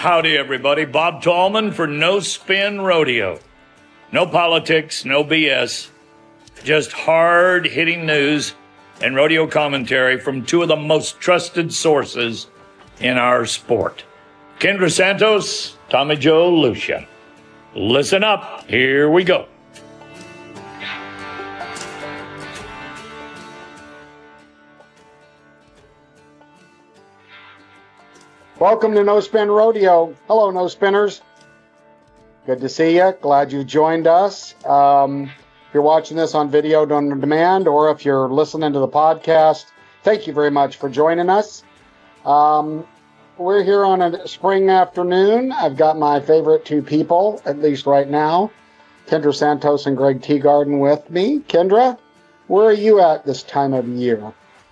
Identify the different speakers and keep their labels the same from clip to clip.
Speaker 1: Howdy, everybody. Bob Tallman for No Spin Rodeo. No politics, no BS, just hard-hitting news and rodeo commentary from two of the most trusted sources in our sport. Kendra Santos, Tommy Joe Lucia. Listen up. Here we go.
Speaker 2: Welcome to No Spin Rodeo. Hello, No Spinners. Good to see you. Glad you joined us. If you're watching this on video on demand, or if you're listening to the podcast, thank you very much for joining us. We're here on a spring afternoon. I've got my favorite two people, at least right now, Kendra Santos and Greg Teagarden with me. Kendra, where are you at this time of year?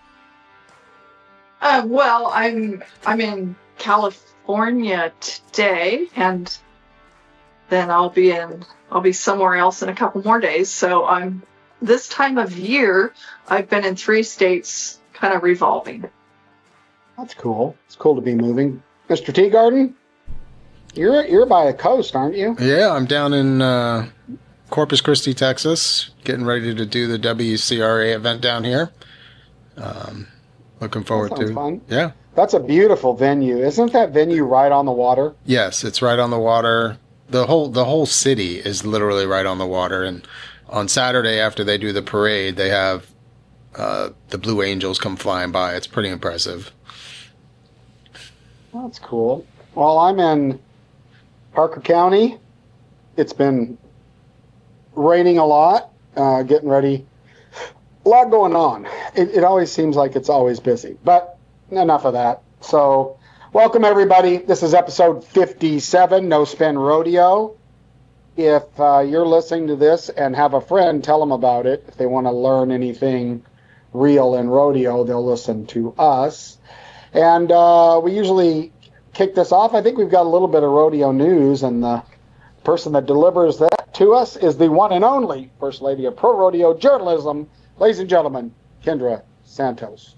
Speaker 3: Well, I'm in California today, and then I'll be somewhere else in a couple more days. So this time of year, I've been in 3 states, kind of revolving.
Speaker 2: That's cool. It's cool to be moving. Mr. Teagarden, you're by the coast, aren't you?
Speaker 4: Yeah, I'm down in Corpus Christi, Texas, getting ready to do the WCRA event down here. Looking forward to.
Speaker 2: Fun.
Speaker 4: Yeah.
Speaker 2: That's a beautiful venue. Isn't that venue right on the water?
Speaker 4: Yes, it's right on the water. The whole city is literally right on the water. And on Saturday, after they do the parade, they have the Blue Angels come flying by. It's pretty impressive.
Speaker 2: That's cool. Well, I'm in Parker County. It's been raining a lot, getting ready. A lot going on. It always seems like it's always busy, but enough of that. So, welcome everybody. This is episode 57, No Spin Rodeo. If you're listening to this and have a friend, tell them about it. If they want to learn anything real in rodeo, they'll listen to us. And we usually kick this off. I think we've got a little bit of rodeo news, and the person that delivers that to us is the one and only First Lady of Pro Rodeo Journalism, ladies and gentlemen, Kendra Santos.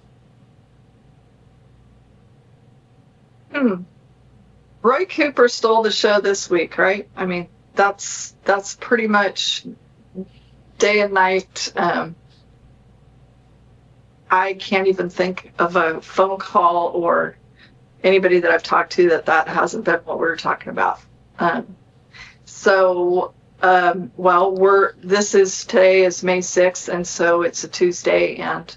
Speaker 3: Roy Cooper stole the show this week, right? I mean, that's pretty much day and night. I can't even think of a phone call or anybody that I've talked to that hasn't been what we were talking about. Today is May 6th, and so it's a Tuesday, and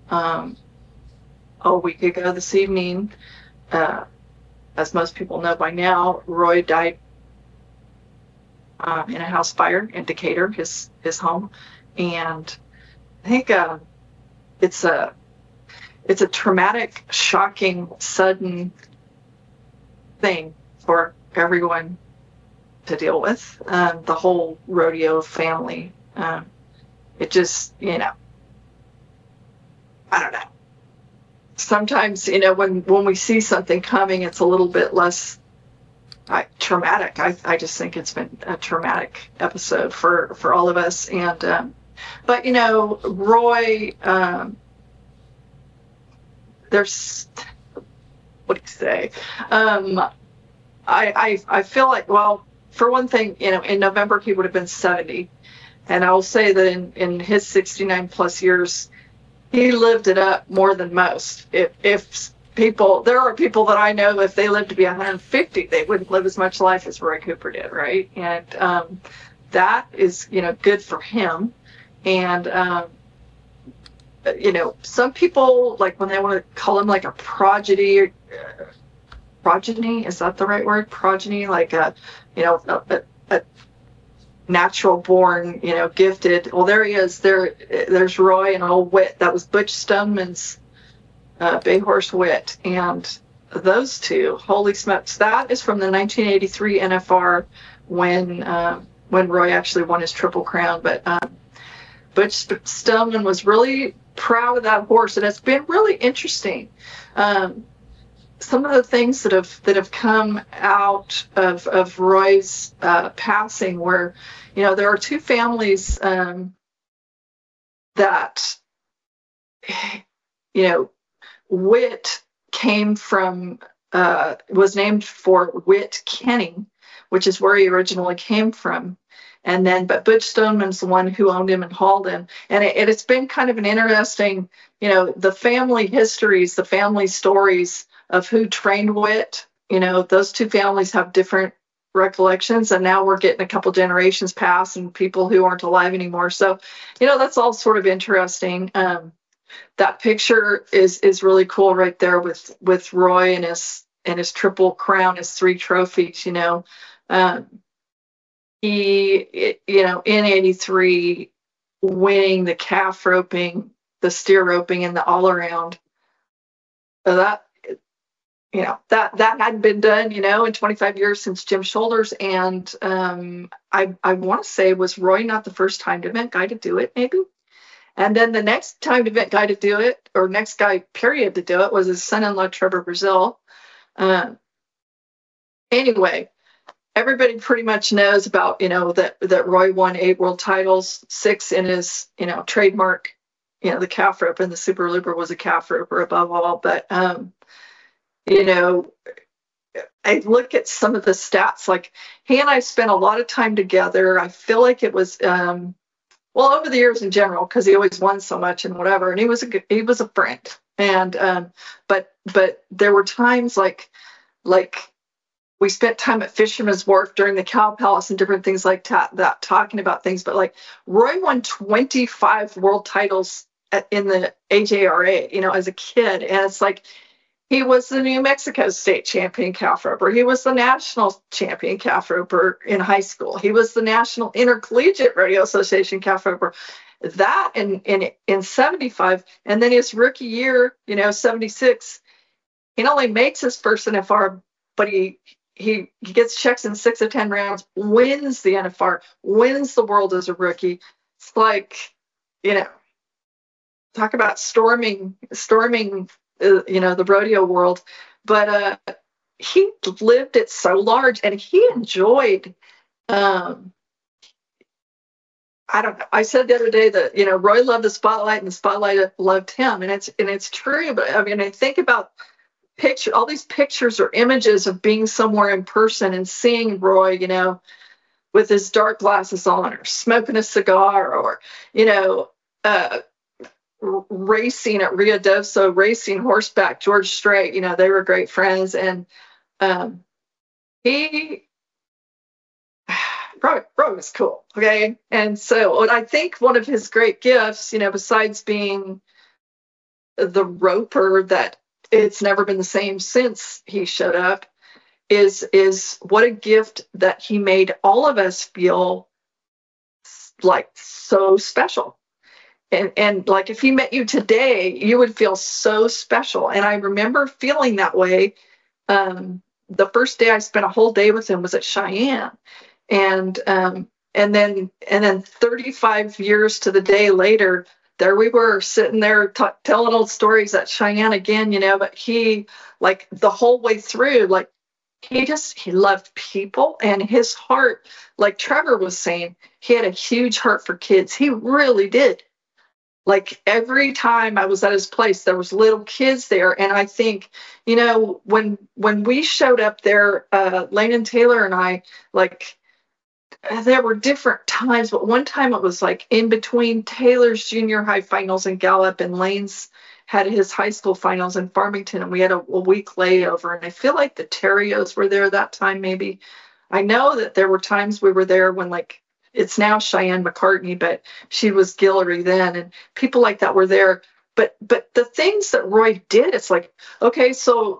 Speaker 3: a week ago this evening, as most people know by now, Roy died in a house fire in Decatur, his home, and I think it's a traumatic, shocking, sudden thing for everyone to deal with, the whole rodeo family. It just, I don't know. Sometimes, when we see something coming, it's a little bit less traumatic. I just think it's been a traumatic episode for all of us. And but Roy, there's, what do you say? I feel like, well, for one thing, in November he would have been 70, and I will say that in his 69 plus years, he lived it up more than most. If people, there are people that I know, if they lived to be 150, they wouldn't live as much life as Roy Cooper did, right? And that is, good for him. And some people, like, when they want to call him like a progeny, is that the right word? Progeny, like a natural born, gifted. Well, there he is. There's Roy and old Whit. That was Butch Stoneman's bay horse Whit. And those two, holy smokes, that is from the 1983 NFR when Roy actually won his Triple Crown. But Butch Stoneman was really proud of that horse, and it's been really interesting. Some of the things that have come out of Roy's passing, where there are two families that Whit came from was named for Whit Kenning, which is where he originally came from. And then, but Butch Stoneman's the one who owned him and hauled him. And it's been kind of an interesting, the family histories, the family stories of who trained Whit. Those two families have different recollections, and now we're getting a couple generations past and people who aren't alive anymore. So, that's all sort of interesting. That picture is really cool right there with Roy and his Triple Crown, his 3 trophies. He, in '83, winning the calf roping, the steer roping, and the all around. So that hadn't been done, in 25 years since Jim Shoulders. And I want to say, was Roy not the first timed event guy to do it, maybe? And then the next timed event guy to do it, or next guy, period, to do it, was his son-in-law, Trevor Brazil. Anyway, everybody pretty much knows about, that Roy won 8 world titles, 6 in his, trademark, the calf rope, and the Super Looper was a calf roper above all. But, I look at some of the stats, like he and I spent a lot of time together. I feel like it was, over the years in general, because he always won so much and whatever. And he was a friend. And, but there were times like we spent time at Fisherman's Wharf during the Cow Palace and different things like that, talking about things. But like Roy won 25 world titles in the AJRA, as a kid. And it's like, he was the New Mexico State champion calf roper. He was the national champion calf roper in high school. He was the National Intercollegiate Rodeo Association calf roper. That in 75, and then his rookie year, 76, he not only makes his first NFR, but he gets checks in 6 of 10 rounds, wins the NFR, wins the world as a rookie. It's like, talk about storming the rodeo world. But he lived it so large, and he enjoyed, I don't know. I said the other day that, Roy loved the spotlight and the spotlight loved him. And it's true. But I mean, I think about all these pictures or images of being somewhere in person and seeing Roy, with his dark glasses on, or smoking a cigar, or, racing at Rio Doso, racing horseback, George Strait, they were great friends. And Roy was cool. Okay. And so I think one of his great gifts, besides being the roper that it's never been the same since he showed up, is what a gift that he made all of us feel like so special. And like, if he met you today, you would feel so special. And I remember feeling that way. The first day I spent a whole day with him was at Cheyenne. And then 35 years to the day later, there we were sitting there telling old stories at Cheyenne again, but he, like, the whole way through, like, he loved people, and his heart, like Trevor was saying, he had a huge heart for kids. He really did. Like, every time I was at his place, there was little kids there. And I think, when we showed up there, Lane and Taylor and I, like, there were different times, but one time it was like in between Taylor's junior high finals in Gallup, and Lane's had his high school finals in Farmington, and we had a week layover. And I feel like the Terrios were there that time, maybe. I know that there were times we were there when, like, it's now Cheyenne McCartney, but she was Guillory then, and people like that were there. But the things that Roy did, it's like, okay, so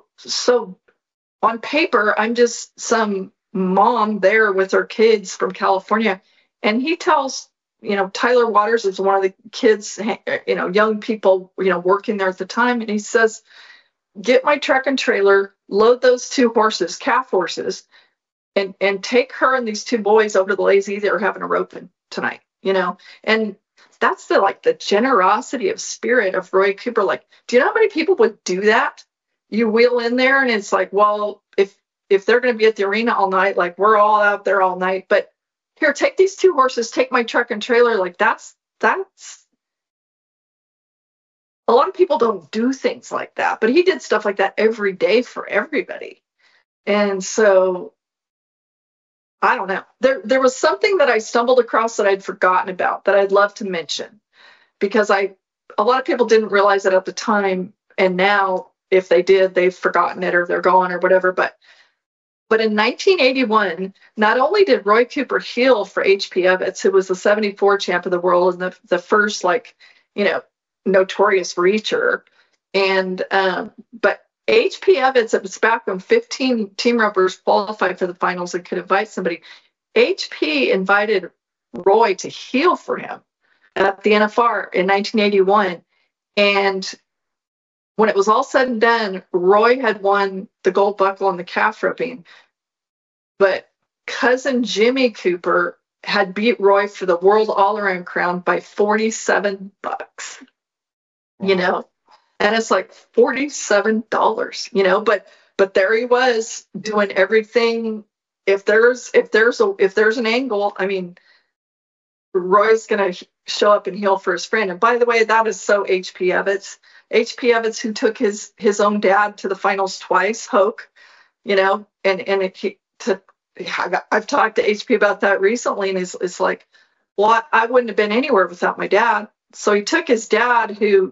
Speaker 3: on paper, I'm just some mom there with her kids from California, and he tells, Tyler Waters is one of the kids, young people, working there at the time, and he says, get my truck and trailer, load those 2 horses, calf horses, and take her and these 2 boys over to the Lazy. They're having a roping tonight, and that's the generosity of spirit of Roy Cooper. Like, do you know how many people would do that? You wheel in there, and it's like, well, if they're going to be at the arena all night, like, we're all out there all night, but here, take these 2 horses, take my truck and trailer. Like, that's a lot of people don't do things like that, but he did stuff like that every day for everybody. And so I don't know. There was something that I stumbled across that I'd forgotten about that I'd love to mention, because a lot of people didn't realize it at the time, and now if they did, they've forgotten it or they're gone or whatever. But in 1981, not only did Roy Cooper heel for H.P. Evetts, who was the 74 champ of the world and the first, like, notorious reacher, and but H.P. Evetts, it was back when 15 team ropers qualified for the finals and could invite somebody. H.P. invited Roy to heel for him at the NFR in 1981. And when it was all said and done, Roy had won the gold buckle on the calf roping. But cousin Jimmy Cooper had beat Roy for the world all-around crown by $47.
Speaker 2: Wow.
Speaker 3: And it's like $47, but there he was doing everything. If there's an angle, I mean, Roy's going to show up and heel for his friend. And by the way, that is so H.P. Evetts. H.P. Evetts, who took his own dad to the finals twice, Hoke, and I've talked to H.P. about that recently, and it's like, well, I wouldn't have been anywhere without my dad. So he took his dad, who,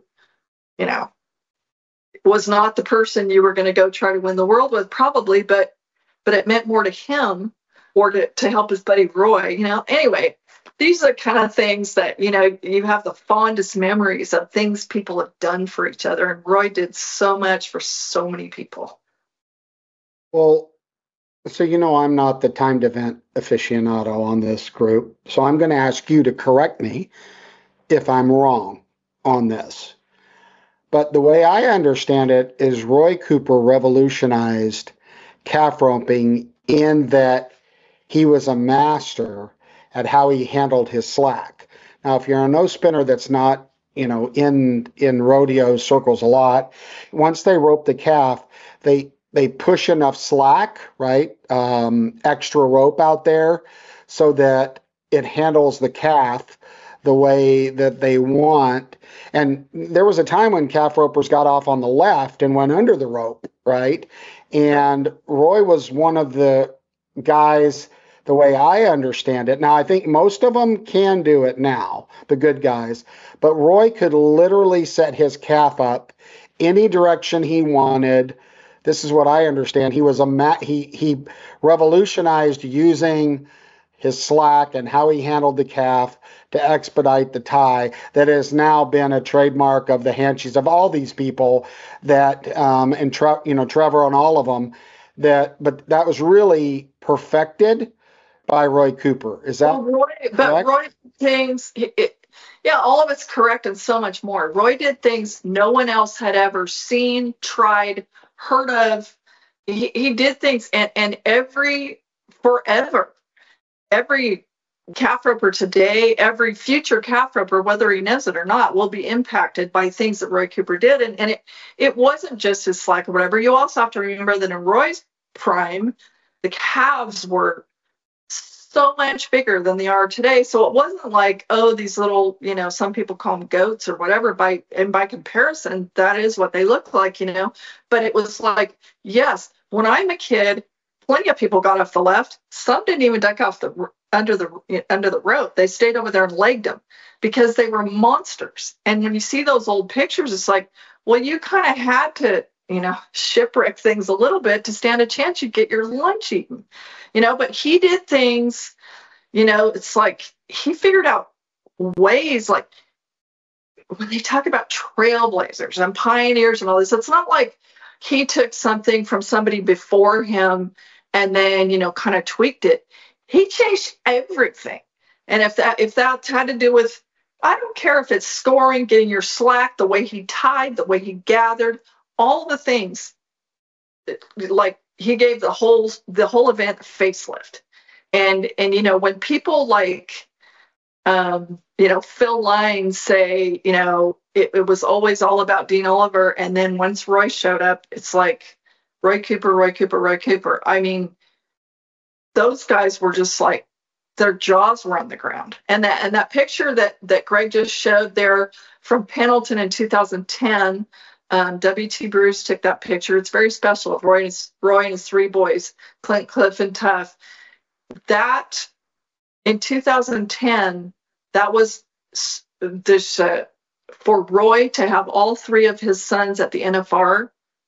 Speaker 3: was not the person you were going to go try to win the world with, probably, but it meant more to him, or to help his buddy Roy. Anyway, these are the kind of things that, you have the fondest memories of, things people have done for each other. And Roy did so much for so many people.
Speaker 2: Well, so I'm not the timed event aficionado on this group, so I'm going to ask you to correct me if I'm wrong on this. But the way I understand it is Roy Cooper revolutionized calf roping in that he was a master at how he handled his slack. Now, if you're a no spinner that's not, in rodeo circles a lot, once they rope the calf, they push enough slack, right? Extra rope out there so that it handles the calf the way that they want. And there was a time when calf ropers got off on the left and went under the rope, right? And Roy was one of the guys, the way I understand it. Now, I think most of them can do it now, the good guys, but Roy could literally set his calf up any direction he wanted. This is what I understand. He was he revolutionized using his slack and how he handled the calf to expedite the tie. That has now been a trademark of the Hanchies, of all these people that, and Trevor and all of them, but that was really perfected by Roy Cooper. Is that correct?
Speaker 3: Roy things, all of it's correct and so much more. Roy did things no one else had ever seen, tried, heard of. He did things, and every calf roper today, every future calf roper, whether he knows it or not, will be impacted by things that Roy Cooper did. And it wasn't just his slack or whatever. You also have to remember that in Roy's prime, the calves were so much bigger than they are today. So it wasn't like, these little, some people call them goats or whatever. By comparison, that is what they look like, But it was like, yes, when I'm a kid, plenty of people got off the left. Some didn't even duck off under the rope. They stayed over there and legged them because they were monsters. And when you see those old pictures, it's like, well, you kind of had to, shipwreck things a little bit to stand a chance you'd get your lunch eaten, But he did things, it's like he figured out ways, like when they talk about trailblazers and pioneers and all this, it's not like he took something from somebody before him and then, kind of tweaked it. He changed everything. And if that had to do with, I don't care if it's scoring, getting your slack, the way he tied, the way he gathered, all the things, like he gave the whole event a facelift. And when people like, Phil Lyons say, it was always all about Dean Oliver. And then once Roy showed up, it's like Roy Cooper. I mean, those guys were just like their jaws were on the ground. And that picture that Greg just showed there from Pendleton in 2010, W.T. Bruce took that picture. It's very special. Roy and his three boys, Clint, Cliff, and Tuff. That in 2010, that was this for Roy to have all three of his sons at the NFR.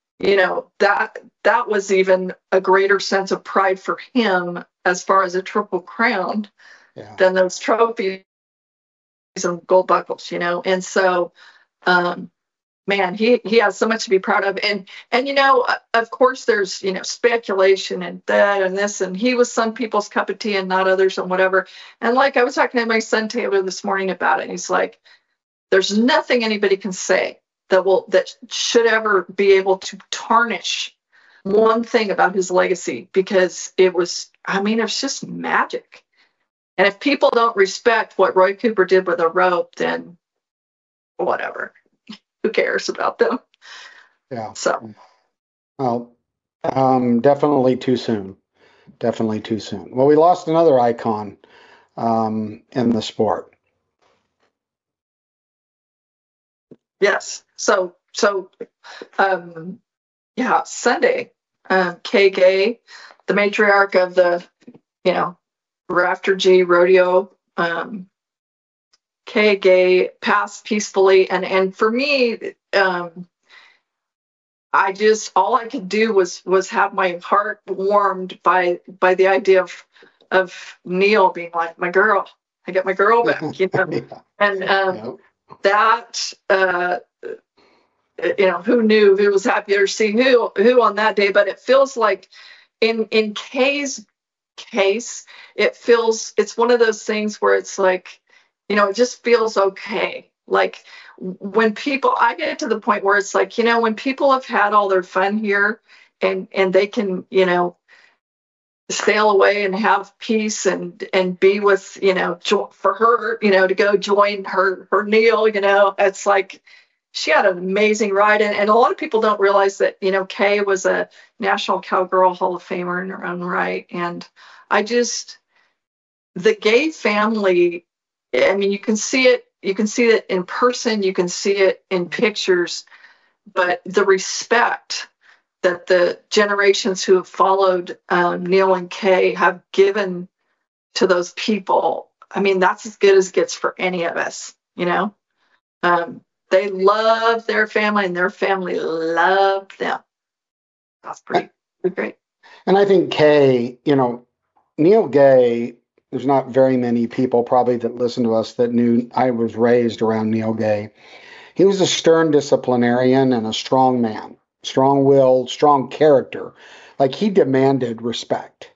Speaker 3: That was even a greater sense of pride for him as far as a Triple Crown than those trophies and gold buckles, And so, man, he has so much to be proud of. And of course, there's, speculation and that and this, and he was some people's cup of tea and not others and whatever. And like I was talking to my son Taylor this morning about it, and he's like, there's nothing anybody can say that should ever be able to tarnish one thing about his legacy, because it was just magic. And if people don't respect what Roy Cooper did with a rope, then whatever. Who cares about them?
Speaker 2: Yeah.
Speaker 3: So.
Speaker 2: Well, definitely too soon. Definitely too soon. Well, we lost another icon in the sport.
Speaker 3: Yes. So Sunday, Kay Gay, the matriarch of the, Rafter G rodeo, Kay Gay passed peacefully. And for me, all I could do was have my heart warmed by the idea of Neil being like, my girl, I get my girl back, And that, who knew, who was happy to see who on that day, but it feels like in Kay's case, it's one of those things where it's like, it just feels okay. Like when I get to the point where it's like, when people have had all their fun here and they can, sail away and have peace and be with, for her, to go join her Neil, it's like she had an amazing ride. And a lot of people don't realize that, Kay was a National Cowgirl Hall of Famer in her own right. And the Gay family, you can see it in person, you can see it in pictures, but the respect that the generations who have followed Neil and Kay have given to those people, that's as good as it gets for any of us, they love their family and their family loved them. That's pretty great.
Speaker 2: And I think Kay, Neil Gay, there's not very many people probably that listen to us that knew I was raised around Neil Gay. He was a stern disciplinarian and a strong man, strong-willed, strong character. Like he demanded respect.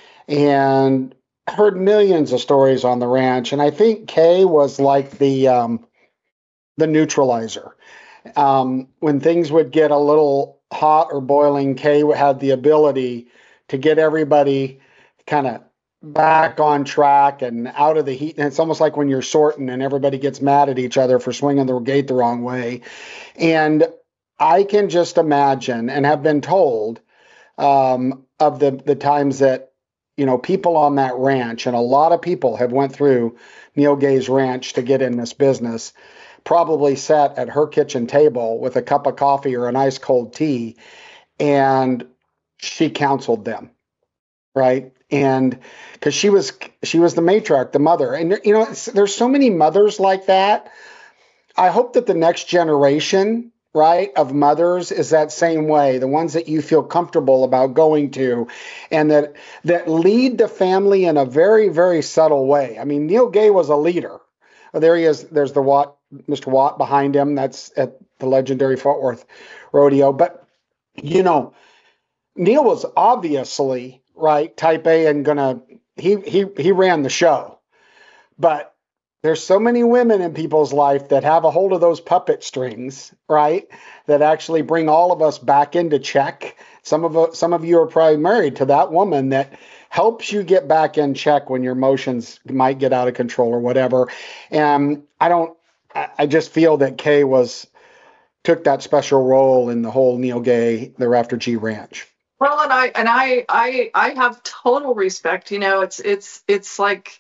Speaker 2: And I heard millions of stories on the ranch. And I think Kay was like the neutralizer. When things would get a little hot or boiling, Kay had the ability to get everybody kind of back on track and out of the heat. And it's almost like when you're sorting and everybody gets mad at each other for swinging the gate the wrong way. And I can just imagine and have been told of the times that, people on that ranch, and a lot of people have went through Neil Gay's ranch to get in this business, probably sat at her kitchen table with a cup of coffee or an ice cold tea, and she counseled them, right? And because she was the matriarch, the mother. And, there's so many mothers like that. I hope that the next generation, right, of mothers is that same way, the ones that you feel comfortable about going to, and that lead the family in a very, very subtle way. Neil Gay was a leader. There he is. There's Mr. Watt behind him. That's at the legendary Fort Worth Rodeo. But, Neil was obviously, right, type A and he ran the show. But there's so many women in people's life that have a hold of those puppet strings, right, that actually bring all of us back into check. Some of you are probably married to that woman that helps you get back in check when your emotions might get out of control or whatever. And I just feel that Kay took that special role in the whole Neil Gay, the Rafter G Ranch.
Speaker 3: Well, and I have total respect. It's like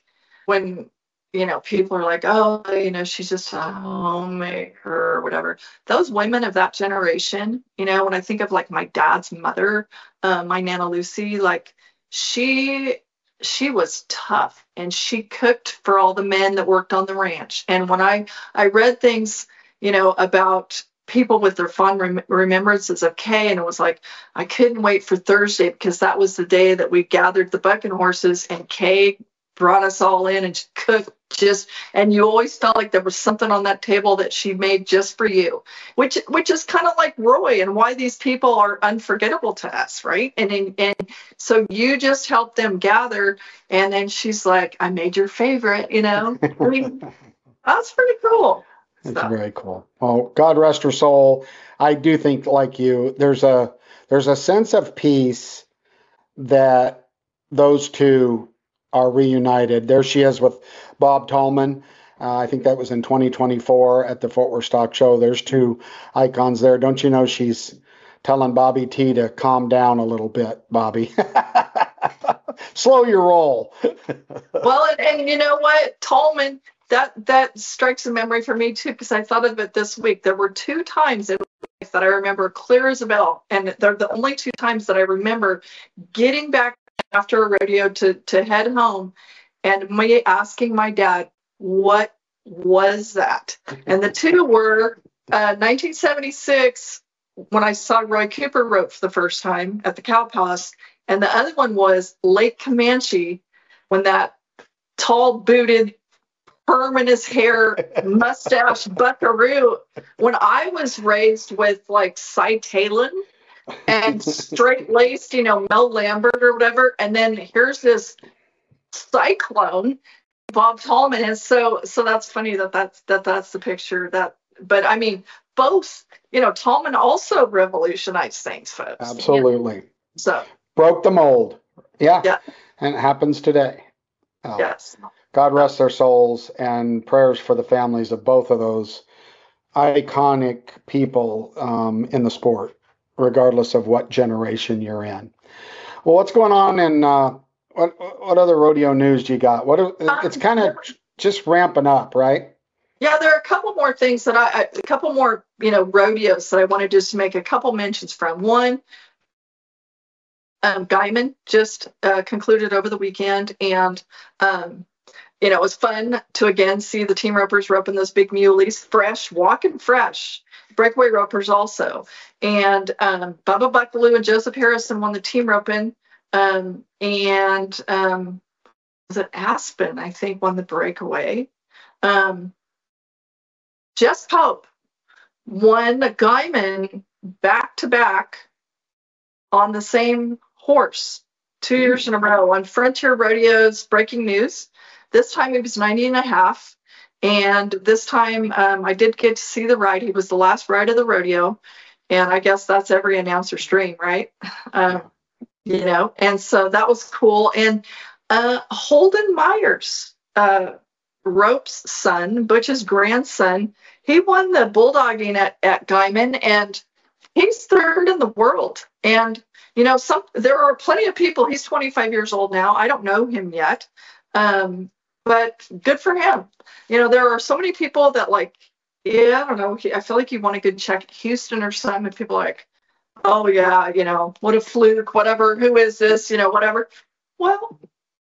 Speaker 3: when, people are like, oh, she's just a homemaker or whatever. Those women of that generation, when I think of like my dad's mother, my Nana Lucy, like she was tough, and she cooked for all the men that worked on the ranch. And when I read things, about people with their fond remembrances of Kay, and it was like, I couldn't wait for Thursday because that was the day that we gathered the bucking horses, and Kay brought us all in and cooked and you always felt like there was something on that table that she made just for you, which is kind of like Roy and why these people are unforgettable to us, right? And so you just helped them gather, and then she's like, I made your favorite, I mean, that's pretty cool.
Speaker 2: It's very cool. Oh, God rest her soul. I do think, like you, there's a sense of peace that those two are reunited. There she is with Bob Tallman. I think that was in 2024 at the Fort Worth Stock Show. There's two icons there. Don't you know she's telling Bobby T to calm down a little bit, Bobby. Slow your roll.
Speaker 3: Well, and you know what, Tallman, that strikes a memory for me too, because I thought of it this week. There were 2 times in life that I remember clear as a bell, and they're the only 2 times that I remember getting back after a rodeo to head home, and me asking my dad, what was that? And the 2 were 1976, when I saw Roy Cooper rope for the first time at the Cow Palace, and the other one was Lake Comanche, when that tall booted, perm in his hair, mustache buckaroo, when I was raised with like Cy Talon and straight-laced, Mel Lambert or whatever, and then here's this cyclone, Bob Tallman. And so that's funny that's the picture that. But I mean, both, Tallman also revolutionized things, folks.
Speaker 2: Absolutely.
Speaker 3: So
Speaker 2: broke the mold. Yeah.
Speaker 3: Yeah.
Speaker 2: And it happens today.
Speaker 3: Yes.
Speaker 2: God rest their souls, and prayers for the families of both of those iconic people in the sport, regardless of what generation you're in. Well, what's going on in what other rodeo news do you got? It's kind of just ramping up, right?
Speaker 3: Yeah, there are a couple more things that a couple more, rodeos that I want to just make a couple mentions from. One, Guyman just concluded over the weekend, and it was fun to again see the team ropers roping those big muleys, fresh, walking fresh. Breakaway ropers also, and Bubba Buckaloo and Joseph Harrison won the team roping, and was it Aspen? I think won the breakaway. Jess Pope won the Guyman back to back on the same horse 2 years in a row on Frontier Rodeo's Breaking News. This time he was 90 and a half. And this time I did get to see the ride. He was the last ride of the rodeo. And I guess that's every announcer's dream, right? And so that was cool. And Holden Myers, Rope's son, Butch's grandson, he won the bulldogging at Guyman, and he's 3rd in the world. And, there are plenty of people. He's 25 years old now. I don't know him yet. But good for him. There are so many people that I don't know. I feel like you want a good check at Houston or something. And people are like, oh yeah, what a fluke, whatever. Who is this? Whatever. Well,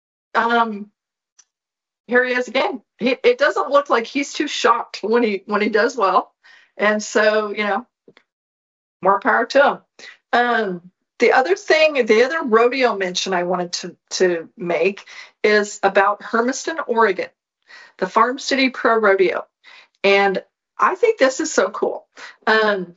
Speaker 3: here he is again. It doesn't look like he's too shocked when he does well. And so, more power to him. The other rodeo mention I wanted to make is about Hermiston, Oregon, the Farm City Pro Rodeo. And I think this is so cool. In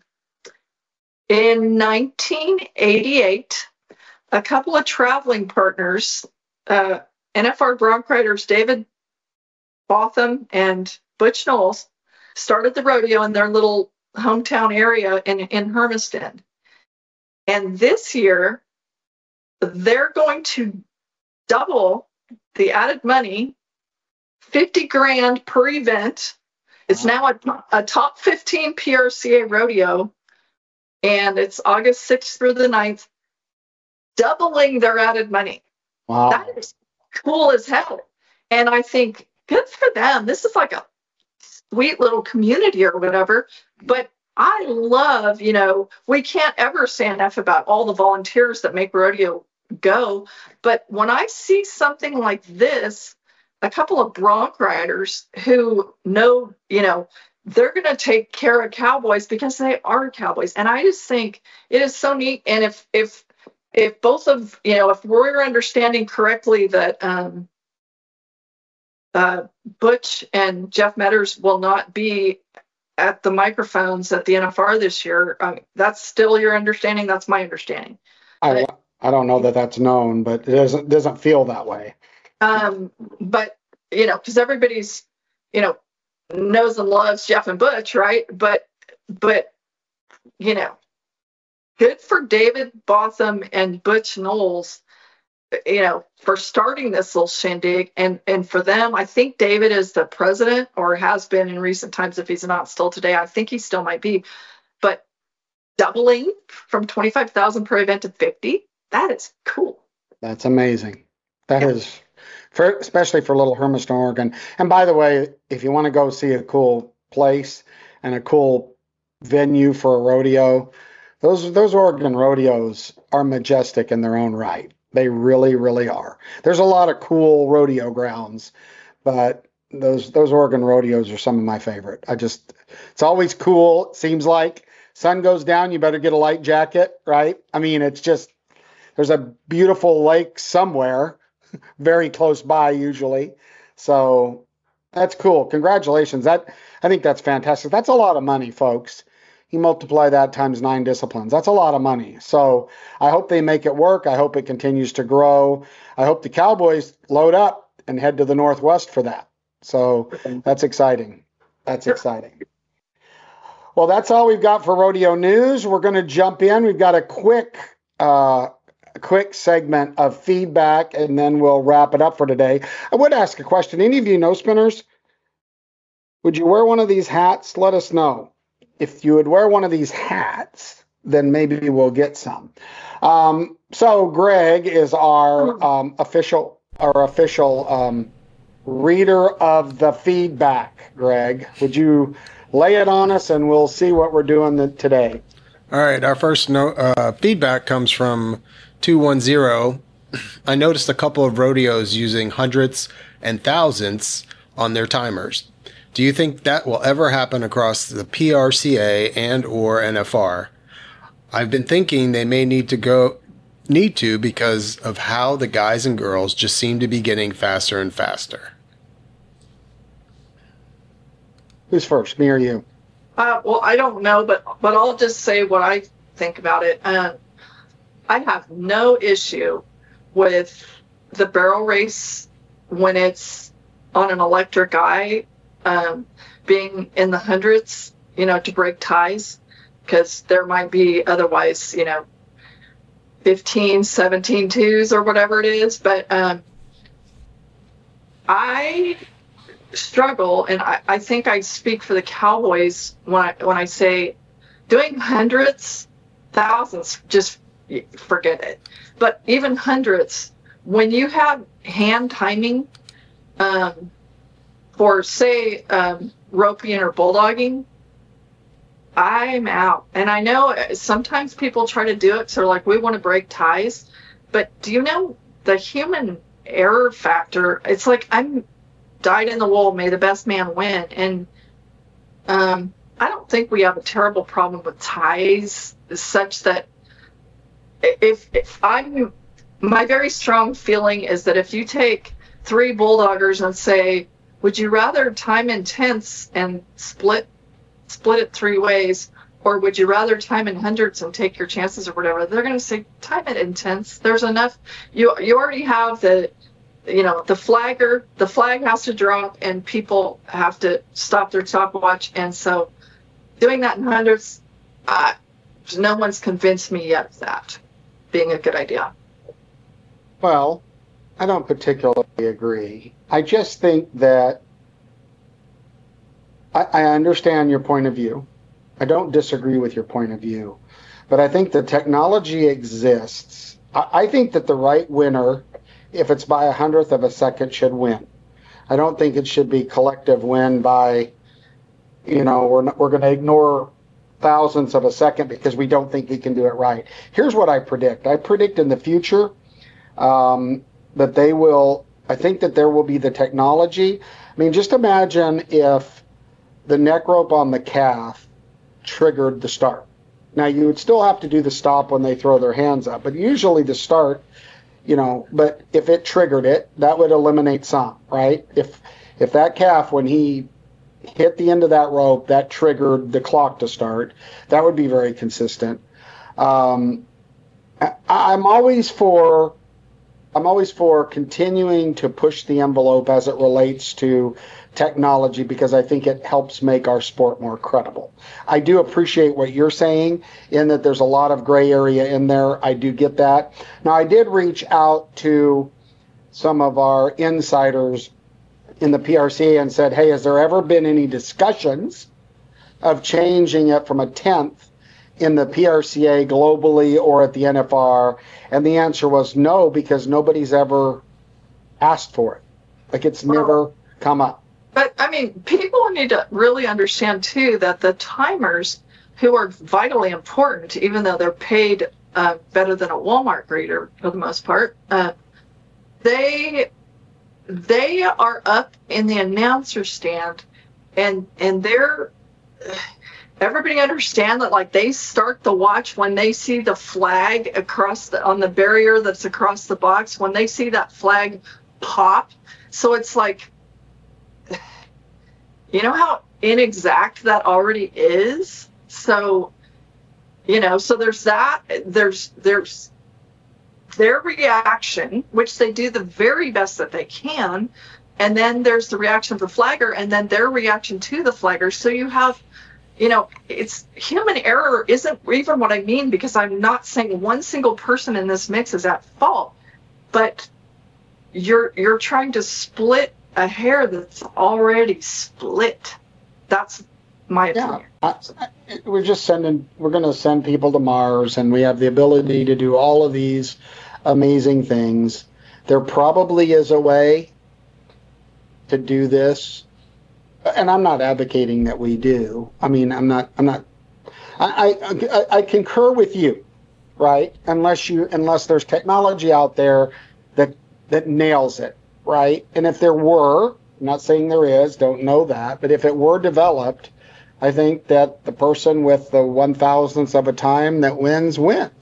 Speaker 3: 1988, a couple of traveling partners, NFR bronc riders David Botham and Butch Knowles, started the rodeo in their little hometown area in Hermiston. And this year, they're going to double the added money, $50,000 per event. It's now a top 15 PRCA rodeo, and it's August 6th through the 9th, doubling their added money.
Speaker 2: Wow.
Speaker 3: That is cool as hell. And I think, good for them. This is like a sweet little community or whatever. But I love, we can't ever say enough about all the volunteers that make rodeo go. But when I see something like this, a couple of bronc riders who know, they're going to take care of cowboys because they are cowboys. And I just think it is so neat. And if both of, if we're understanding correctly that Butch and Jeff Metters will not be at the microphones at the NFR this year, that's still your understanding. That's my understanding.
Speaker 2: I don't know that that's known, but it doesn't feel that way.
Speaker 3: But, because everybody's, knows and loves Jeff and Butch, right? But good for David Botham and Butch Knowles, for starting this little shindig. And for them, I think David is the president, or has been in recent times. If he's not still today, I think he still might be. But doubling from 25,000 per event to 50, that is cool.
Speaker 2: That's amazing. That is, especially for Little Hermiston, Oregon. And by the way, if you want to go see a cool place and a cool venue for a rodeo, those Oregon rodeos are majestic in their own right. They really, really are. There's a lot of cool rodeo grounds, but those Oregon rodeos are some of my favorite. It's always cool. It seems like sun goes down, you better get a light jacket, right? I mean, it's just, there's a beautiful lake somewhere, very close by usually. So that's cool. Congratulations. I think that's fantastic. That's a lot of money, folks. You multiply that times 9 disciplines. That's a lot of money. So I hope they make it work. I hope it continues to grow. I hope the Cowboys load up and head to the Northwest for that. So that's exciting. That's exciting. Well, that's all we've got for rodeo news. We're going to jump in. We've got a quick segment of feedback, and then we'll wrap it up for today. I would ask a question. Any of you know spinners? Would you wear one of these hats? Let us know. If you would wear one of these hats, then maybe we'll get some. So Greg is our official reader of the feedback. Greg, would you lay it on us, and we'll see what we're doing today.
Speaker 4: All right, our first feedback comes from 210. I noticed a couple of rodeos using hundredths and thousandths on their timers. Do you think that will ever happen across the PRCA and or NFR? I've been thinking they may need to because of how the guys and girls just seem to be getting faster and faster.
Speaker 2: Who's first, me or you?
Speaker 3: Well, I don't know, but I'll just say what I think about it. I have no issue with the barrel race when it's on an electric eye, being in the hundreds, to break ties, because there might be otherwise, 15, 17 twos or whatever it is. But I struggle, and I think I speak for the Cowboys when I say doing hundreds, thousands, just forget it. But even hundreds, when you have hand timing for, say, roping or bulldogging, I'm out. And I know sometimes people try to do it, so like, we want to break ties. But do you know the human error factor? It's like, I'm dyed in the wool, may the best man win. And I don't think we have a terrible problem with ties, such that if my very strong feeling is that if you take 3 bulldoggers and say, would you rather time in tenths and split it 3 ways, or would you rather time in hundreds and take your chances or whatever? They're going to say, time it in tenths. There's enough. You already have the flag has to drop and people have to stop their stopwatch. And so doing that in hundreds, no one's convinced me yet of that being a good idea.
Speaker 2: Well, I don't particularly agree. I just think that I understand your point of view. I don't disagree with your point of view, but I think the technology exists. I think that the right winner, if it's by 100th of a second, should win. I don't think it should be collective win by, we're going to ignore thousandths of a second because we don't think we can do it right. Here's what I predict. I predict in the future that they will, I think that there will be the technology. I mean, just imagine if the neck rope on the calf triggered the start. Now, you would still have to do the stop when they throw their hands up, but usually the start, but if it triggered it, that would eliminate some, right? If that calf, when he hit the end of that rope, that triggered the clock to start, that would be very consistent. I'm always for continuing to push the envelope as it relates to technology because I think it helps make our sport more credible. I do appreciate what you're saying in that there's a lot of gray area in there. I do get that. Now, I did reach out to some of our insiders in the PRCA and said, hey, has there ever been any discussions of changing it from a 10th in the PRCA globally or at the NFR? And the answer was no, because nobody's ever asked for it. Like, it's never come up.
Speaker 3: But, I mean, people need to really understand, too, that the timers, who are vitally important, even though they're paid better than a Walmart greeter for the most part, they are up in the announcer stand, and they're... Everybody understand that, like, they start the watch when they see the flag on the barrier that's across the box, when they see that flag pop. So it's like, you know how inexact that already is? So, so there's that. There's their reaction, which they do the very best that they can. And then there's the reaction of the flagger, and then their reaction to the flagger. So you have, it's human error isn't even what I mean, because I'm not saying one single person in this mix is at fault, but you're trying to split a hair that's already split. That's my opinion.
Speaker 2: We're going to send people to Mars, and we have the ability to do all of these amazing things. There probably is a way to do this, and I'm not advocating that we do. I mean, I concur with you, right? Unless there's technology out there that nails it, right? And if there were, I'm not saying there is, don't know that, but if it were developed, I think that the person with the 1,000th of a time that wins.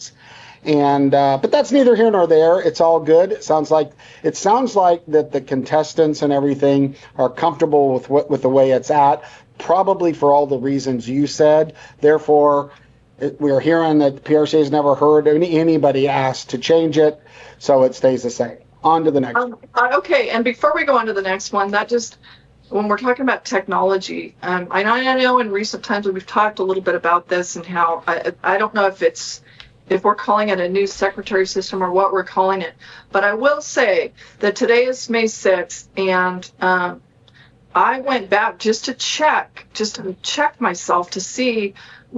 Speaker 2: And but that's neither here nor there. It's all good. It sounds like that the contestants and everything are comfortable with the way it's at, probably for all the reasons you said. Therefore, we're hearing that the PRCA has never heard anybody ask to change it, so it stays the same. On to the next one.
Speaker 3: Okay, and before we go on to the next one, when we're talking about technology, I know in recent times we've talked a little bit about this and how I don't know if we're calling it a new secretary system or what we're calling it, but I will say that today is May 6th, and I went back just to check myself to see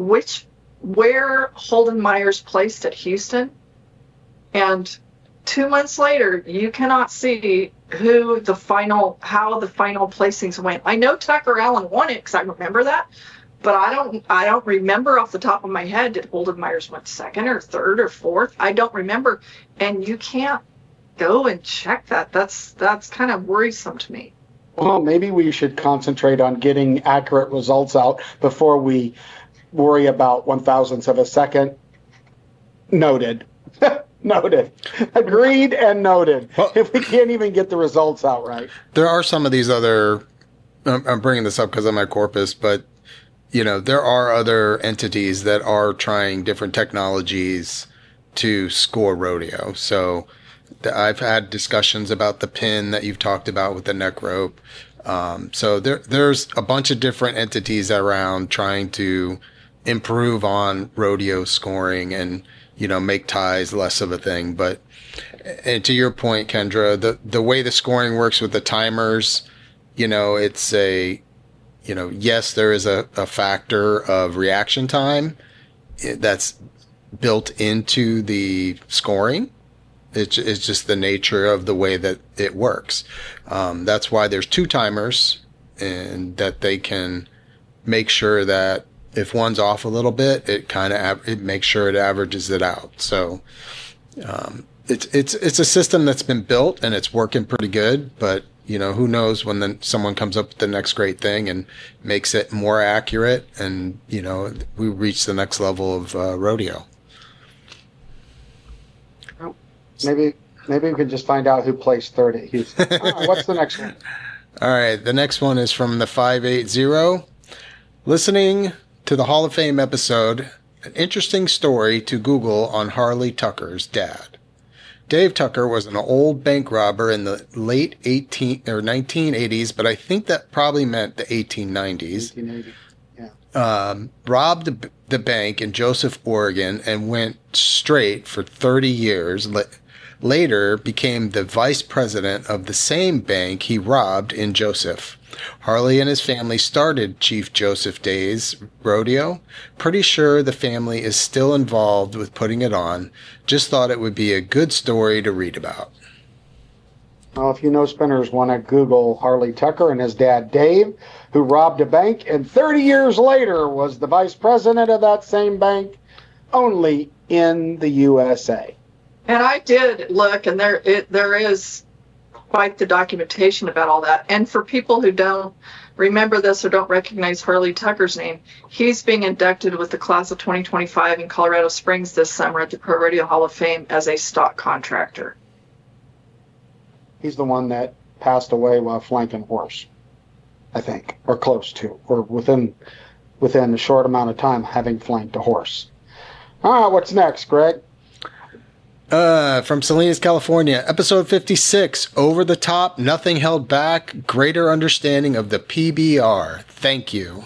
Speaker 3: where Holden Myers placed at Houston, and 2 months later, you cannot see how the final placings went. I know Tucker Allen won it because I remember that, but I don't remember off the top of my head, did Holden Myers went second or third or fourth? I don't remember, and you can't go and check that. That's kind of worrisome to me.
Speaker 2: Well, maybe we should concentrate on getting accurate results out before we worry about 1,000ths of a second. Noted. Noted. Agreed and noted. Well, if we can't even get the results out right.
Speaker 4: There are some of these other, I'm bringing this up because of my corpus, but, there are other entities that are trying different technologies to score rodeo. So I've had discussions about the pin that you've talked about with the neck rope. So there's a bunch of different entities around trying to improve on rodeo scoring and, make ties less of a thing. But, and to your point, Kendra, the way the scoring works with the timers, it's yes, there is a factor of reaction time that's built into the scoring. It's just the nature of the way that it works. That's why there's 2 timers, and that they can make sure that if one's off a little bit, it makes sure it averages it out. So it's a system that's been built and it's working pretty good. But who knows when then someone comes up with the next great thing and makes it more accurate, and we reach the next level of rodeo.
Speaker 2: Well, maybe we could just find out who placed third at Houston. What's the next one?
Speaker 4: All right, the next one is from the 580. Listening to the Hall of Fame episode, an interesting story to Google on Harley Tucker's dad. Dave Tucker was an old bank robber in the late 1980s, but I think that probably meant the 1890s.
Speaker 2: 1880, yeah.
Speaker 4: Robbed the bank in Joseph, Oregon, and went straight for 30 years. Later became the vice president of the same bank he robbed in Joseph. Harley and his family started Chief Joseph Day's Rodeo. Pretty sure the family is still involved with putting it on. Just thought it would be a good story to read about.
Speaker 2: Well, if you know spinners, want to Google Harley Tucker and his dad Dave, who robbed a bank and 30 years later was the vice president of that same bank, only in the USA.
Speaker 3: And I did look, and there is quite the documentation about all that. And for people who don't remember this or don't recognize Harley Tucker's name, he's being inducted with the class of 2025 in Colorado Springs this summer at the Pro Rodeo Hall of Fame as a stock contractor.
Speaker 2: He's the one that passed away while flanking horse, I think, or close to, or within a short amount of time having flanked a horse. All right, what's next, Greg?
Speaker 4: From Salinas, California, episode 56, Over the Top, Nothing Held Back, Greater Understanding of the PBR. Thank you.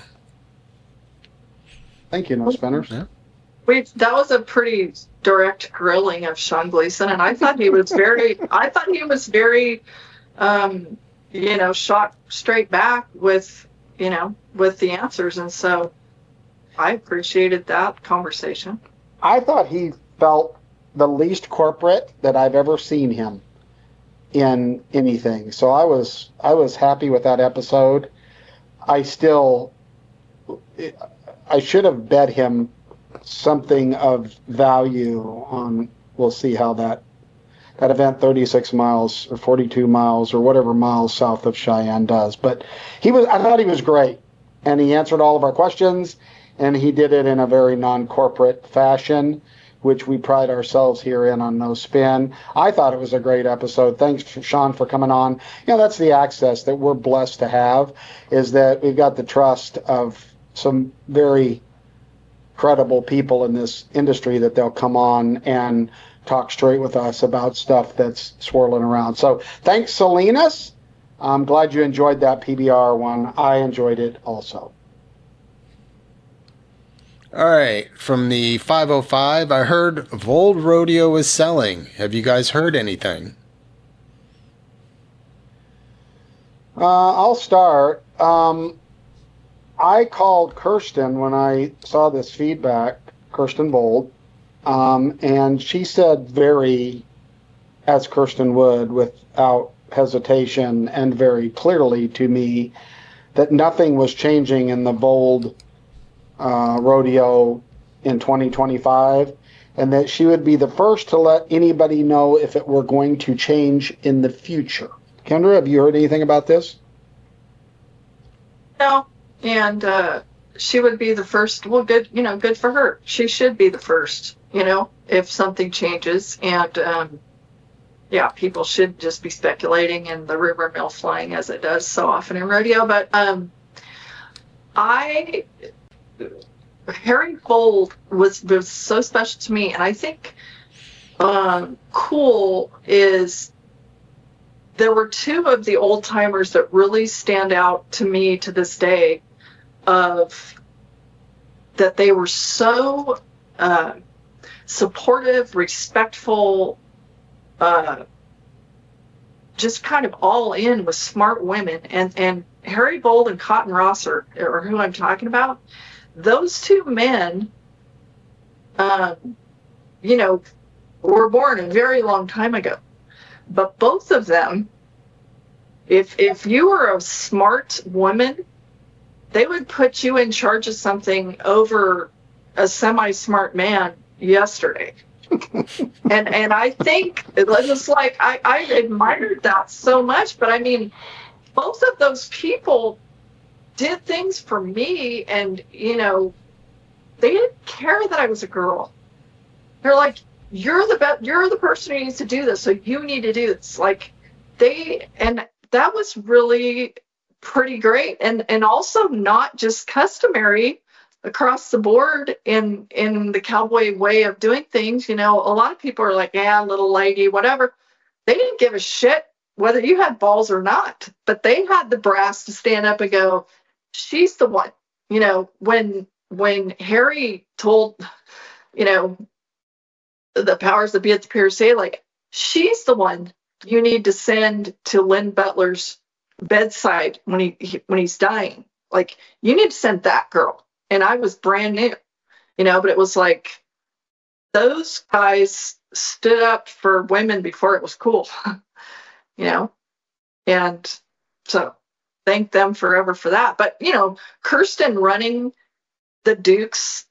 Speaker 2: Thank you, No Spinners.
Speaker 4: Yeah.
Speaker 3: That was a pretty direct grilling of Sean Gleason, and I thought he was very, shot straight back with the answers, and so I appreciated that conversation.
Speaker 2: I thought he felt the least corporate that I've ever seen him in anything. So I was happy with that episode. I should have bet him something of value on, we'll see how that event 36 miles or 42 miles or whatever miles south of Cheyenne does. But I thought he was great, and he answered all of our questions, and he did it in a very non-corporate fashion, which we pride ourselves here on No Spin. I thought it was a great episode. Thanks, Sean, for coming on. That's the access that we're blessed to have, is that we've got the trust of some very credible people in this industry that they'll come on and talk straight with us about stuff that's swirling around. So thanks, Salinas. I'm glad you enjoyed that PBR one. I enjoyed it also.
Speaker 4: All right, from the 505, I heard Vold Rodeo is selling. Have you guys heard anything?
Speaker 2: I'll start. I called Kirsten when I saw this feedback, Kirsten Vold, and she said as Kirsten would, without hesitation and very clearly to me, that nothing was changing in the Vold rodeo in 2025, and that she would be the first to let anybody know if it were going to change in the future. Kendra, have you heard anything about this?
Speaker 3: No, and she would be the first. Well, good for her. She should be the first, if something changes, and people should just be speculating and the rumor mill flying as it does so often in rodeo. But Harry Vold was so special to me, and I think cool is there were two of the old timers that really stand out to me to this day, of that they were so supportive, respectful, just kind of all in with smart women, and Harry Vold and Cotton Ross are who I'm talking about. Those two men, were born a very long time ago. But both of them, if you were a smart woman, they would put you in charge of something over a semi-smart man yesterday. and I think it was like I admired that so much. But I mean, both of those people did things for me, and they didn't care that I was a girl. They're like, you're the person who needs to do this, so you need to do this. Like and that was really pretty great, and also not just customary across the board in the cowboy way of doing things. A lot of people are like, yeah, little lady, whatever. They didn't give a shit whether you had balls or not, but they had the brass to stand up and go, she's the one. When Harry told, the powers that be at the pier say, like, she's the one you need to send to Lynn Butler's bedside when he's dying. Like, you need to send that girl. And I was brand new, but it was like those guys stood up for women before it was cool, and so thank them forever for that. But, Kirsten running the Duke's,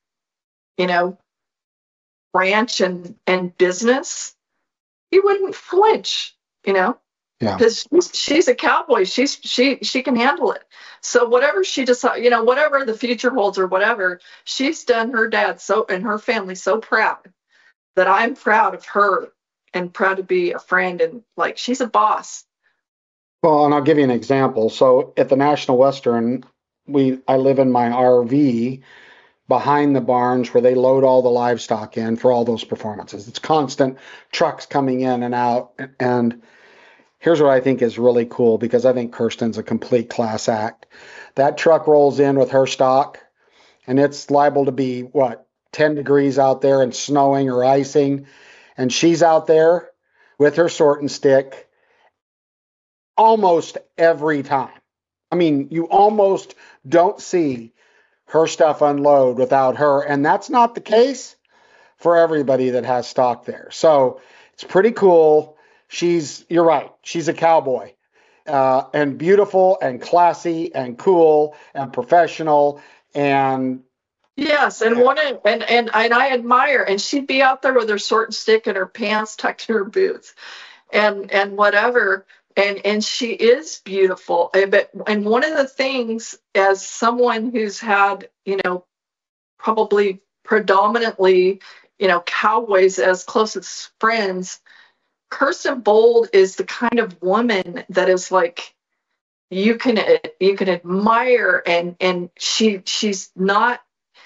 Speaker 3: ranch and business, he wouldn't flinch, because she's a cowboy. She can handle it. So whatever she decides, whatever the future holds or whatever, she's done her dad and her family so proud that I'm proud of her and proud to be a friend, and like, she's a boss.
Speaker 2: Well, and I'll give you an example. So at the National Western, I live in my RV behind the barns where they load all the livestock in for all those performances. It's constant trucks coming in and out. And here's what I think is really cool, because I think Kirsten's a complete class act. That truck rolls in with her stock, and it's liable to be, 10 degrees out there and snowing or icing. And she's out there with her sorting stick almost every time. I mean, you almost don't see her stuff unload without her. And that's not the case for everybody that has stock there. So it's pretty cool. You're right. She's a cowboy, and beautiful and classy and cool and professional. And
Speaker 3: yes. And and I admire, and she'd be out there with her sorting stick and her pants tucked in her boots and whatever. And she is beautiful. And one of the things, as someone who's had, probably predominantly, cowboys as close as friends, Kirsten Bold is the kind of woman that is like, you can admire, and she's not,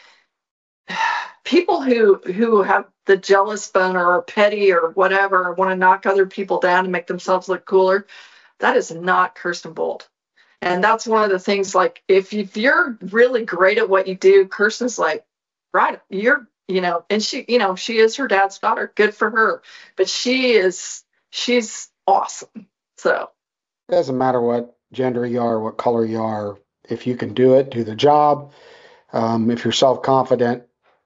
Speaker 3: people who have the jealous bone or are petty or whatever, or want to knock other people down and make themselves look cooler. That is not Kirsten Bold. And that's one of the things, like, if you're really great at what you do, Kirsten's like, right, and she is her dad's daughter. Good for her. But she's awesome. So
Speaker 2: it doesn't matter what gender you are, what color you are. If you can do it, do the job. If you're self-confident,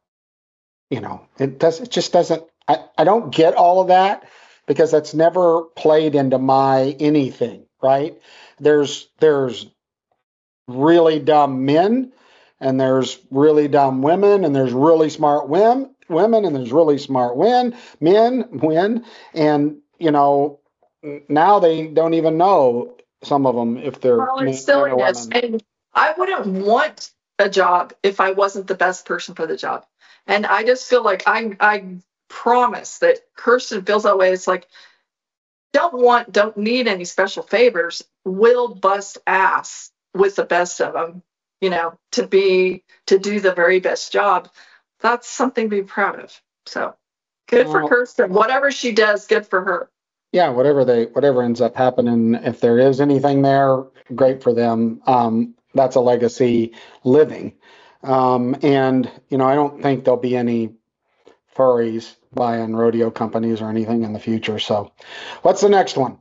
Speaker 2: it just doesn't, I don't get all of that, because that's never played into my anything, right? There's really dumb men, and there's really dumb women, and there's really smart women, and there's really smart men, and, now they don't even know, some of them, if they're men or women.
Speaker 3: And I wouldn't want a job if I wasn't the best person for the job. And I just feel like I promise that Kirsten feels that way. It's like, don't need any special favors. Will bust ass with the best of them, to do the very best job. That's something to be proud of. So good for Kirsten. Whatever she does, good for her.
Speaker 2: Yeah, whatever ends up happening, if there is anything there, great for them. That's a legacy living. And, I don't think there'll be any furries buying rodeo companies or anything in the future. So what's the next one?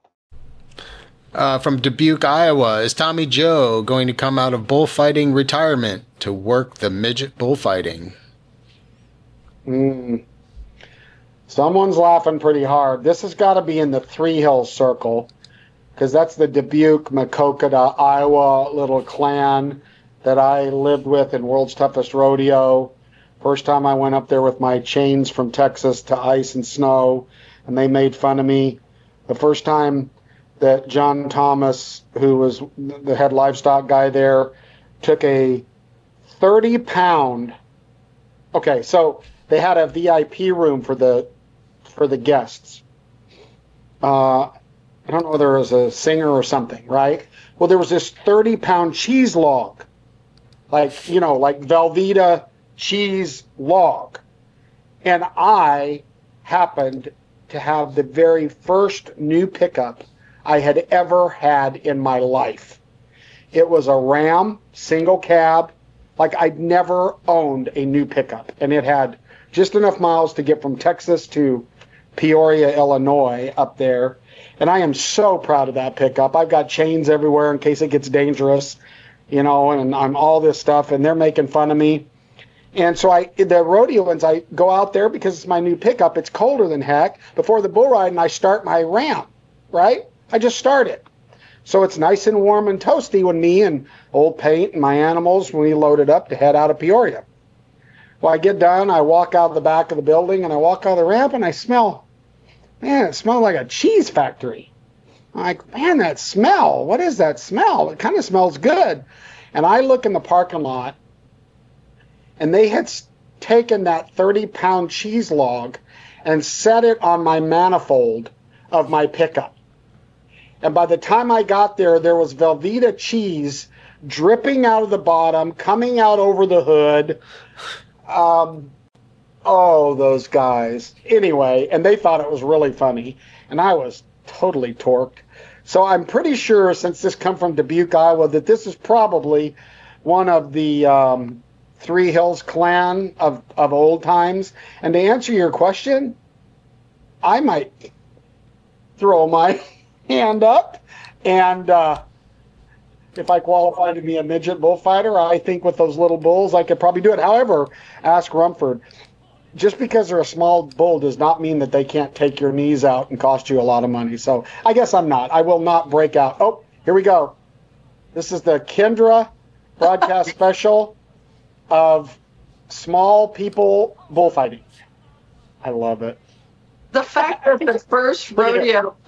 Speaker 4: From Dubuque, Iowa, is Tommy Joe going to come out of bullfighting retirement to work the midget bullfighting?
Speaker 2: Someone's laughing pretty hard. This has got to be in the Three Hills Circle, because that's the Dubuque, Maquoketa, Iowa little clan that I lived with in World's Toughest Rodeo. First time I went up there with my chains from Texas to ice and snow, and they made fun of me. The first time that John Thomas, who was the head livestock guy there, took a 30-pound. Okay, so they had a VIP room for the guests. I don't know whether it was a singer or something, right? Well, there was this 30-pound cheese log, like Velveeta cheese log. And I happened to have the very first new pickup I had ever had in my life. It was a Ram single cab. Like, I'd never owned a new pickup, and it had just enough miles to get from Texas to Peoria, Illinois, up there. And I am so proud of that pickup. I've got chains everywhere in case it gets dangerous, and I'm all this stuff, and they're making fun of me. And so the rodeoans, I go out there because it's my new pickup. It's colder than heck. Before the bull ride, and I start my Ram, right? I just start it. So it's nice and warm and toasty when me and Old Paint and my animals, when we loaded up to head out of Peoria. Well, I get done, I walk out the back of the building, and I walk out of the ramp, and I smell, man, it smells like a cheese factory. I'm like, man, that smell, what is that smell? It kind of smells good. And I look in the parking lot, and they had taken that 30-pound cheese log and set it on my manifold of my pickup. And by the time I got there, there was Velveeta cheese dripping out of the bottom, coming out over the hood. Those guys. Anyway, and they thought it was really funny, and I was totally torqued. So I'm pretty sure, since this come from Dubuque, Iowa, that this is probably one of the Three Hills clan of old times. And to answer your question, I might throw my hand up, and if I qualify to be a midget bullfighter, I think with those little bulls I could probably do it. However, ask Rumford, just because they're a small bull does not mean that they can't take your knees out and cost you a lot of money. So I guess I will not break out. Oh, here we go. This is the Kendra broadcast special of small people bullfighting. I love it.
Speaker 3: The fact that the first rodeo,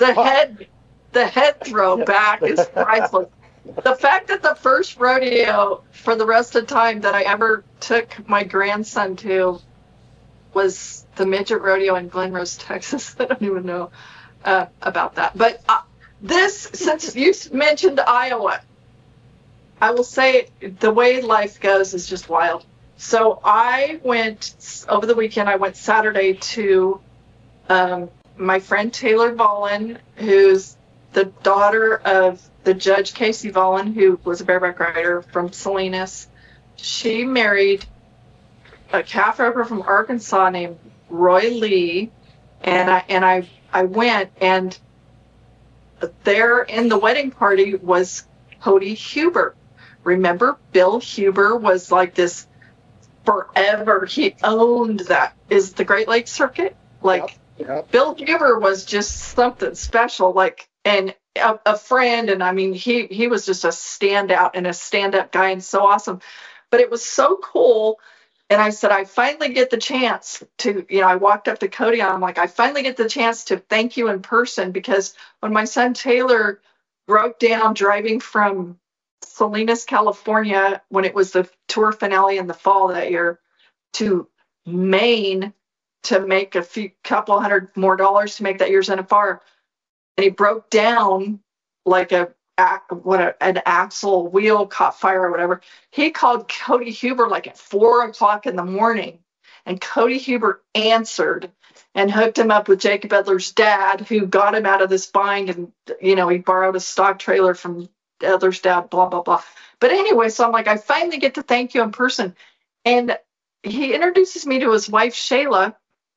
Speaker 3: the head throw back is priceless. The fact that the first rodeo for the rest of the time that I ever took my grandson to was the midget rodeo in Glen Rose, Texas. I don't even know about that. But since you mentioned Iowa, I will say the way life goes is just wild. So I went, over the weekend, I went Saturday to my friend Taylor Vollen, who's the daughter of the Judge Casey Vollen, who was a bareback rider from Salinas. She married a calf roper from Arkansas named Roy Lee, and I went, and there in the wedding party was Cody Huber. Remember, Bill Huber was like this forever. He owned that. Is the Great Lakes Circuit. Yep. Bill Huber was just something special, and a friend, and I mean, he was just a standout and a stand-up guy and so awesome. But it was so cool, and I said, I finally get the chance to, I walked up to Cody, and I'm like, I finally get the chance to thank you in person, because when my son Taylor broke down driving from Salinas, California, when it was the tour finale in the fall that year, to Maine to make couple hundred more dollars to make that year's NFR, and he broke down like an axle wheel caught fire or whatever. He called Cody Huber like at 4:00 in the morning, and Cody Huber answered and hooked him up with Jacob Edler's dad, who got him out of this bind, and he borrowed a stock trailer from Edler's dad, blah blah blah. But anyway, so I'm like, I finally get to thank you in person, and he introduces me to his wife Shayla,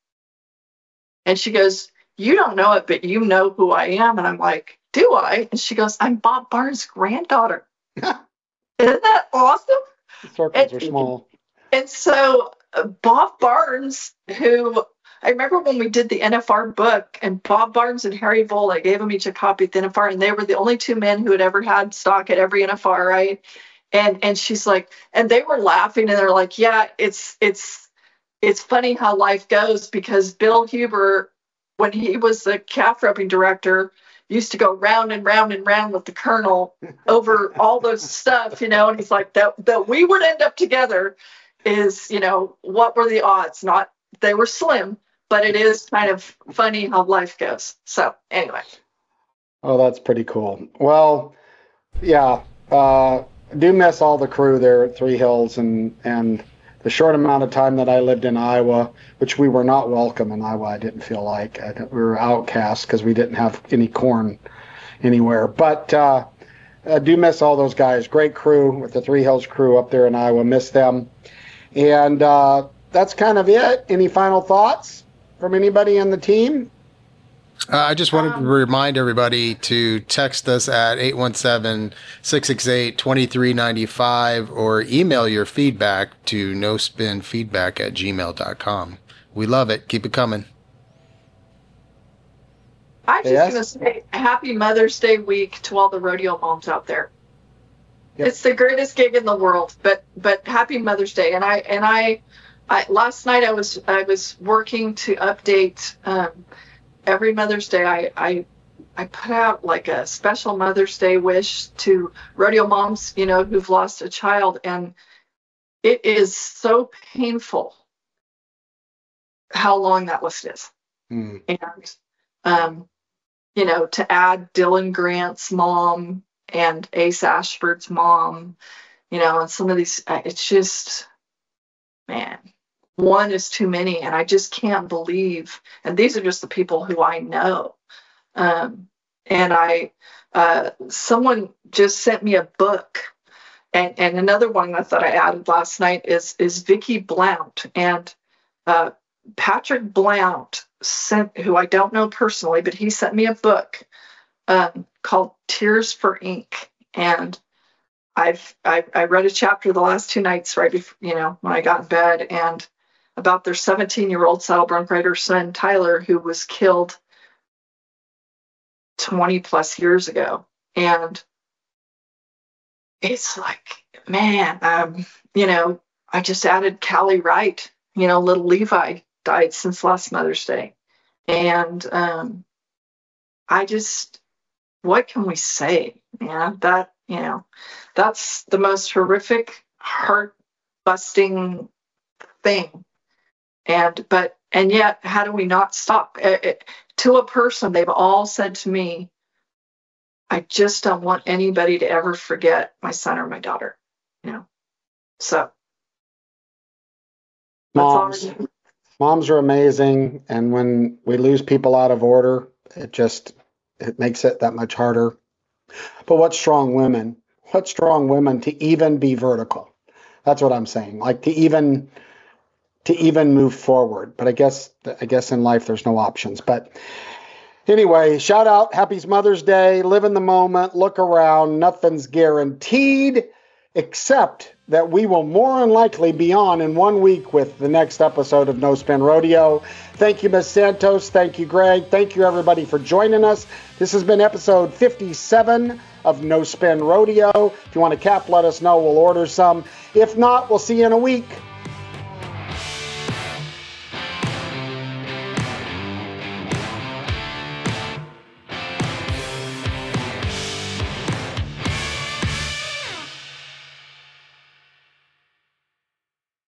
Speaker 3: and she goes, you don't know it, but you know who I am. And I'm like, do I? And she goes, I'm Bob Barnes' granddaughter. Isn't that awesome?
Speaker 2: The circles are small.
Speaker 3: And so Bob Barnes, who I remember when we did the NFR book, and Bob Barnes and Harry Vole, I gave them each a copy of the NFR, and they were the only two men who had ever had stock at every NFR, right? And she's like, and they were laughing, and they're like, yeah, it's funny how life goes, because Bill Huber, when he was the calf roping director, used to go round and round and round with the colonel over all those stuff, and he's like, that we would end up together is, what were the odds? Not, they were slim, but it is kind of funny how life goes. So anyway.
Speaker 2: Oh, that's pretty cool. Well, yeah, do miss all the crew there at Three Hills, and the short amount of time that I lived in Iowa, which we were not welcome in Iowa, I didn't feel like. We were outcast because we didn't have any corn anywhere. But I do miss all those guys. Great crew with the Three Hills crew up there in Iowa. Miss them. And that's kind of it. Any final thoughts from anybody on the team?
Speaker 4: I just wanted to remind everybody to text us at 817-668-2395 or email your feedback to nospinfeedback@gmail.com. We love it. Keep it coming.
Speaker 3: I'm just going to say happy Mother's Day week to all the rodeo moms out there. Yep. It's the greatest gig in the world, but happy Mother's Day. And I last night I was working to update every Mother's Day. I put out like a special Mother's Day wish to rodeo moms, who've lost a child, and it is so painful how long that list is. And to add Dylan Grant's mom and Ace Ashford's mom, and some of these, it's just, man, one is too many, and I just can't believe, and these are just the people who I know. And someone just sent me a book, and another one that I added last night is Vicki Blount, and Patrick Blount who I don't know personally, but he sent me a book called Tears for Ink, and I read a chapter the last two nights right before, when I got in bed, and about their 17-year-old saddle bronc rider son Tyler, who was killed 20 plus years ago. And it's like, man, I just added Callie Wright, little Levi died since last Mother's Day. And what can we say? That's the most horrific, heart-busting thing. And yet, how do we not stop? To a person, they've all said to me, I just don't want anybody to ever forget my son or my daughter. So
Speaker 2: moms are amazing, and when we lose people out of order, it makes it that much harder. But what strong women to even be vertical. That's what I'm saying. Like to even move forward. But I guess in life there's no options. But anyway, shout out, happy Mother's Day, live in the moment, look around, nothing's guaranteed, except that we will more than likely be on in 1 week with the next episode of No Spin Rodeo. Thank you, Ms. Santos. Thank you, Greg. Thank you, everybody, for joining us. This has been episode 57 of No Spin Rodeo. If you want a cap, let us know. We'll order some. If not, we'll see you in a week.